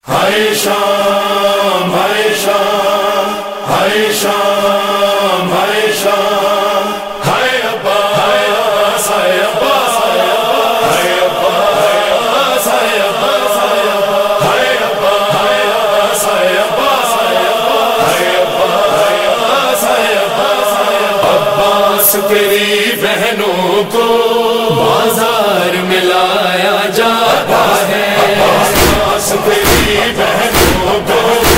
ہائے شام ہائے شام ہائے شام ہائے شام ہائے ابا ہائے ابا ہائے ابا ہائے ابا ہائے ابا ہائے ابا ہائے ابا عباس تیری بہنوں کو بازار میں لایا جاتا ہے، عباس تیری بہنوں کو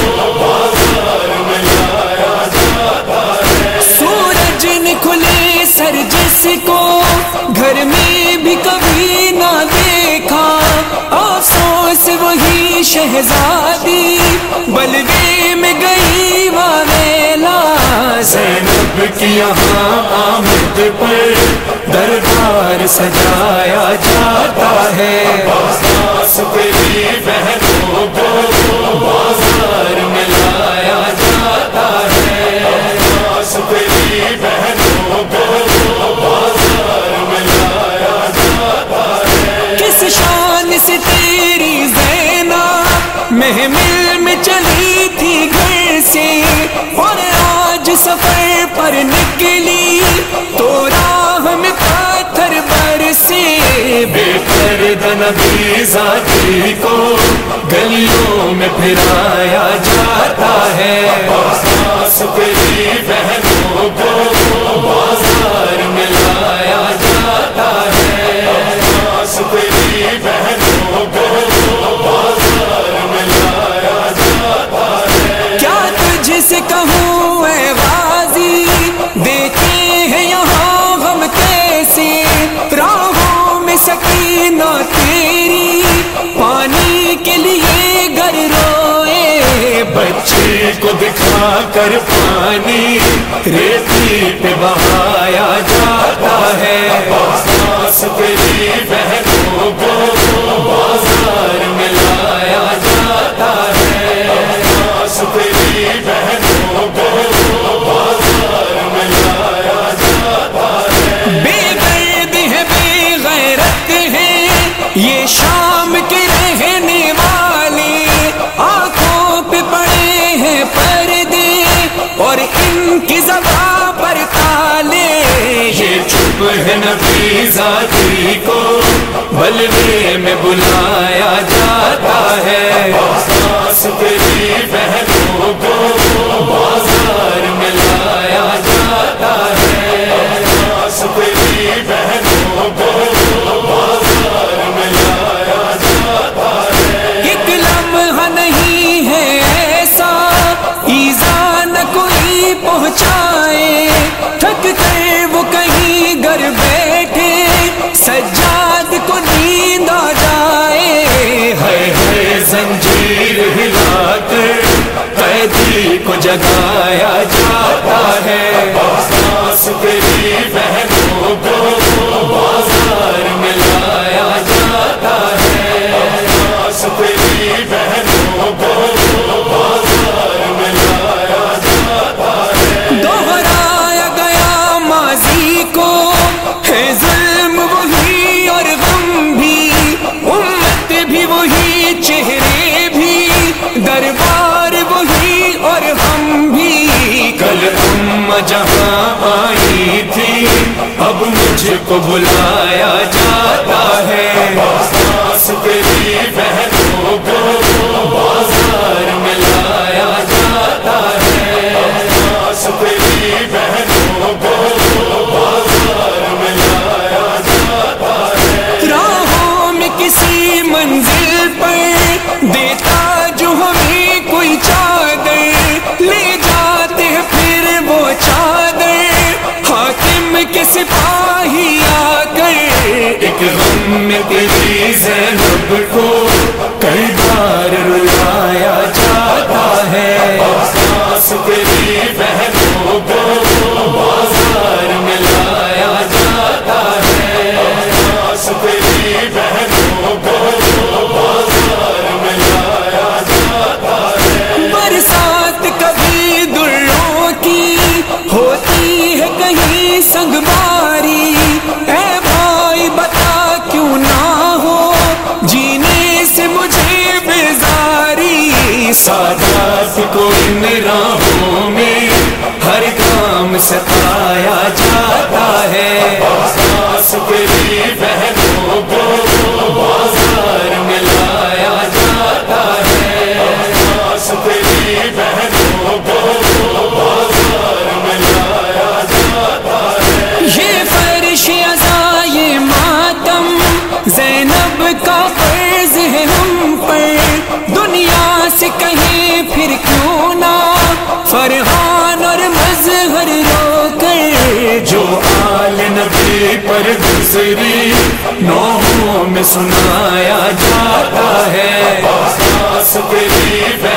بازار میں لایا جاتا ہے۔ سورج نے کھلے سر جس کو گھر میں بھی کبھی نہ دیکھا، افسوس وہی شہزادی بلوے میں گئی واویلا۔ زینب کی یہاں آمد پر دربار سجایا جاتا ہے، عباس تیری بہنوں کو بازار میں لایا جاتا ہے، عباس تیری بہنوں کو بازار میں لایا جاتا ہے۔ کس شان سے تیری زینب محمل میں چلی تھی گھر سے، اور آج سفر پر نکلی تو راہ میں پتھر برسے۔ بے پردہ نبی ذاتی کو گلیوں میں پھرایا جاتا ہے، عباس تیری بہنوں کو بازار میں لایا جاتا ہے، عباس تیری بہنوں کو بازار میں لایا جاتا ہے۔ کیا تجھ سے کہوں اے غازی، دیتے ہیں یہاں غم کیسے، راہوں میں سکینہ تیری پانی کے لیے گر روئے۔ بچے کو دکھا کر پانی ریتی پہ بہایا جاتا ہے، عباس تیری بہنوں کو بازار میں لایا جاتا ہے، عباس تیری بہنوں کو بازار میں لایا جاتا ہے۔ بے گرد ہے بے غیرت ہے یہ شام کے رہنے والے، آنکھوں پہ پڑے ہیں پردے اور ان کی زباں پر تالے۔ یہ چپ ہے نبی ذاتی کو بلوے میں بلایا جاتا ہے، عباس تیری بہنوں کو بازار میں لایا جاتا ہے، عباس تیری بہنوں کو بازار میں لایا جاتا ہے۔ ایک لمحہ نہیں ہے ایسا ایذا نہ کوئی پہنچائے، تھک کر وہ کہیں گھر بیٹھے سجاد کو نیند آ جائے۔ ہے زنجیر ہلا کر قیدی کو جگایا جاتا ہے، عباس تیری بہنوں کو بازار میں لایا جاتا ہے، عباس تیری بہنوں کو بازار میں لایا جاتا ہے۔ دوہرایا گیا ماضی کو ہے ظلم وہی اور غم بھی، امت بھی وہی چہرے بھی، دربار وہی اور ہم بھی۔ کل اماں جہاں آئی تھی اب مجھ کو بلایا جاتا ہے، عباس تیری بہنوں کو بازار میں لایا جاتا ہے، عباس تیری بہنوں کو بازار میں لایا جاتا ہے۔ راہوں میں کسی منزل پر دیتا جو ہمیں کوئی چادر، لے جاتے ہیں پھر وہ چادر حاکم کے سپاہی آ کر۔ ایک غم میں تیری زینب کو کئی بار رلایا جاتا ہے، عباس تیری بہنوں کو بازار میں لایا جاتا ہے، عباس تیری بہنوں کو بازار میں لایا جاتا ہے۔ برسات کبھی دروں کی ہوتی ہے کہیں سنگ باری، پھر کیوں نہ فرحان اور مظہر رو کر جو آل نبی پر گزری نوحوں میں سنایا جاتا ہے، عباس تیری